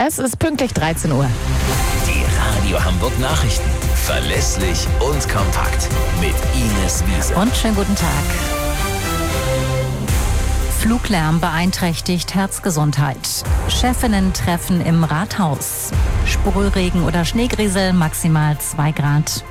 Es ist pünktlich 13 Uhr. Die Radio Hamburg Nachrichten. Verlässlich und kompakt. Mit Ines Wiese. Und schönen guten Tag. Fluglärm beeinträchtigt Herzgesundheit. Chefinnen-Treffen im Rathaus. Sprühregen oder Schneegriesel, maximal 2 Grad.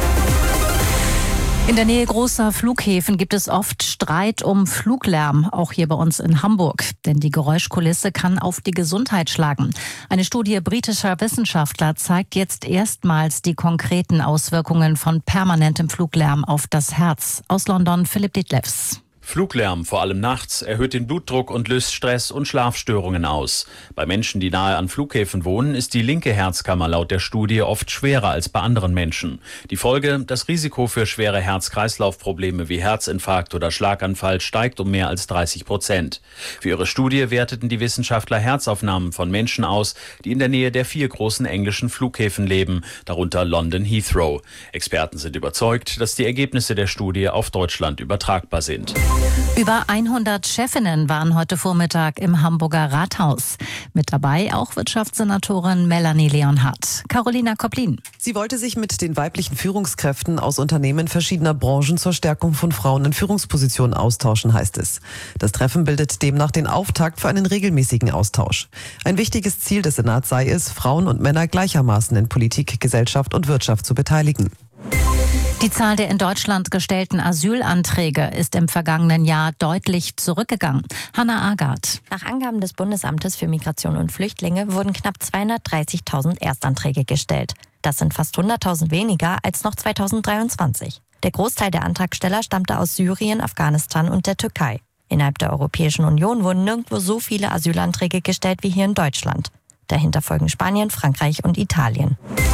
In der Nähe großer Flughäfen gibt es oft Streit um Fluglärm, auch hier bei uns in Hamburg. Denn die Geräuschkulisse kann auf die Gesundheit schlagen. Eine Studie britischer Wissenschaftler zeigt jetzt erstmals die konkreten Auswirkungen von permanentem Fluglärm auf das Herz. Aus London Philipp Detlefs. Fluglärm, vor allem nachts, erhöht den Blutdruck und löst Stress und Schlafstörungen aus. Bei Menschen, die nahe an Flughäfen wohnen, ist die linke Herzkammer laut der Studie oft schwerer als bei anderen Menschen. Die Folge: Das Risiko für schwere Herz-Kreislauf-Probleme wie Herzinfarkt oder Schlaganfall steigt um mehr als 30%. Für ihre Studie werteten die Wissenschaftler Herzaufnahmen von Menschen aus, die in der Nähe der 4 großen englischen Flughäfen leben, darunter London Heathrow. Experten sind überzeugt, dass die Ergebnisse der Studie auf Deutschland übertragbar sind. Über 100 Chefinnen waren heute Vormittag im Hamburger Rathaus. Mit dabei auch Wirtschaftssenatorin Melanie Leonhardt. Carolina Koplin. Sie wollte sich mit den weiblichen Führungskräften aus Unternehmen verschiedener Branchen zur Stärkung von Frauen in Führungspositionen austauschen, heißt es. Das Treffen bildet demnach den Auftakt für einen regelmäßigen Austausch. Ein wichtiges Ziel des Senats sei es, Frauen und Männer gleichermaßen in Politik, Gesellschaft und Wirtschaft zu beteiligen. Die Zahl der in Deutschland gestellten Asylanträge ist im vergangenen Jahr deutlich zurückgegangen. Hannah Agard. Nach Angaben des Bundesamtes für Migration und Flüchtlinge wurden knapp 230.000 Erstanträge gestellt. Das sind fast 100.000 weniger als noch 2023. Der Großteil der Antragsteller stammte aus Syrien, Afghanistan und der Türkei. Innerhalb der Europäischen Union wurden nirgendwo so viele Asylanträge gestellt wie hier in Deutschland. Dahinter folgen Spanien, Frankreich und Italien.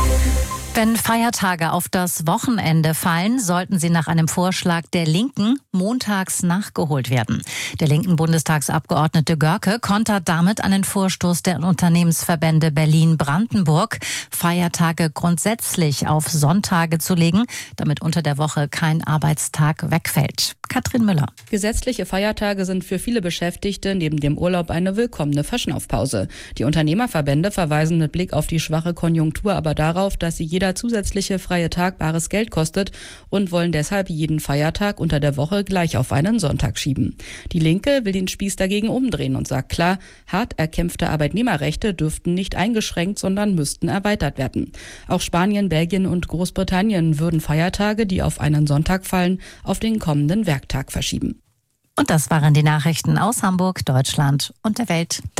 Wenn Feiertage auf das Wochenende fallen, sollten sie nach einem Vorschlag der Linken montags nachgeholt werden. Der linken Bundestagsabgeordnete Görke kontert damit einen Vorstoß der Unternehmensverbände Berlin-Brandenburg, Feiertage grundsätzlich auf Sonntage zu legen, damit unter der Woche kein Arbeitstag wegfällt. Katrin Müller. Gesetzliche Feiertage sind für viele Beschäftigte neben dem Urlaub eine willkommene Verschnaufpause. Die Unternehmerverbände verweisen mit Blick auf die schwache Konjunktur aber darauf, dass sie jeder zusätzliche freie Tag bares Geld kostet und wollen deshalb jeden Feiertag unter der Woche gleich auf einen Sonntag schieben. Die Linke will den Spieß dagegen umdrehen und sagt klar, hart erkämpfte Arbeitnehmerrechte dürften nicht eingeschränkt, sondern müssten erweitert werden. Auch Spanien, Belgien und Großbritannien würden Feiertage, die auf einen Sonntag fallen, auf den kommenden Werktag verschieben. Und das waren die Nachrichten aus Hamburg, Deutschland und der Welt.